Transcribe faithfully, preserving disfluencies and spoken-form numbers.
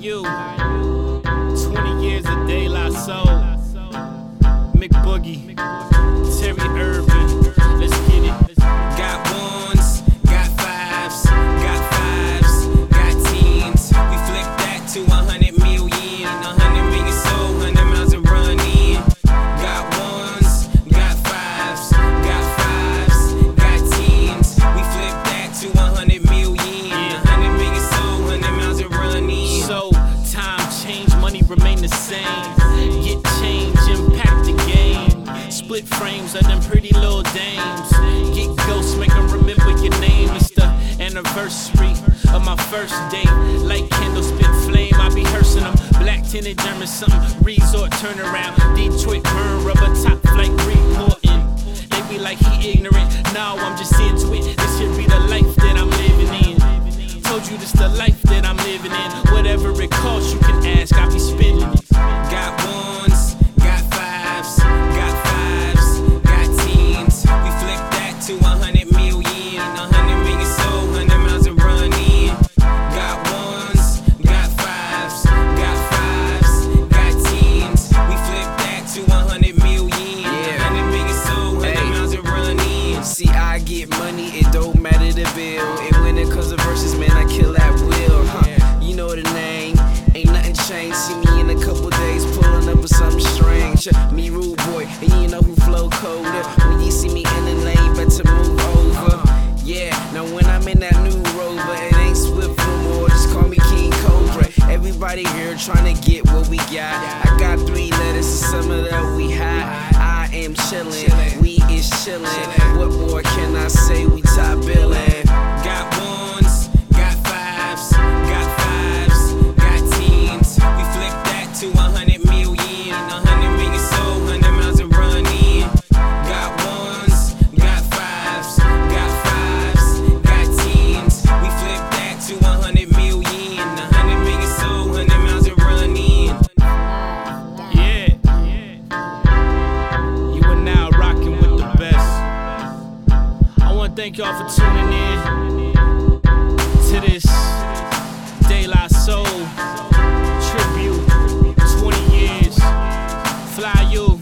you. twenty years of De La Soul. Mick Boogie, Terry Irvin. Let's get it. Got ones, got fives, got fives, got tens. We flip that to a hundred million, a hundred million soul, hundred miles of run in. Got ones, got fives, got fives, got tens. We flip that to a hundred million, a hundred million soul, hundred miles of run in. So time change, money remain the same. Get change, impact the game. Split frames of them pretty little dames. Get ghosts, make them remember your name. It's the anniversary of my first date. Like candle spit flame, I be hearsing them. Black tinted German something, resort turnaround. Detroit burn rubber top flight reporting. They be like he ignorant, now I'm just into it. This should be the life that I'm living in. Told you this the life that I'm living in. Whatever it costs, you can ask, I be spending it. Got ones, got fives, got fives, got tens. We flip that to a hundred million, a hundred million soul, hundred miles of run in. Got ones, got fives, got fives, got tens. We flip that to a hundred million, a hundred million soul, hundred miles of run in. See, I get money, it don't matter the bill. And when it comes to verses, man, I kill at will. Huh? You know the name, ain't nothing changed. See me in a couple days, pulling up with something strange. Me rude boy, and you know who flow colder. When you see me in the lane, better move over. Yeah, now when I'm in that new Rover, it ain't Swift no more, just call me King Cobra. Everybody here trying to get what we got. I got three letters, and some of that we hot. I am chillin', we is chillin'. What more can I say? We top billin'. Got ones, got fives, got fives, got tens. We flip that to a hundred million, a hundred million soul, hundred miles of run in. Got ones, got fives, got fives, got tens. We flip that to a hundred million, a hundred million soul, hundred miles of run in. Yeah. You are now rocking with the best. I want to thank y'all for tuning in to this De La Soul tribute. twenty years. Fly you.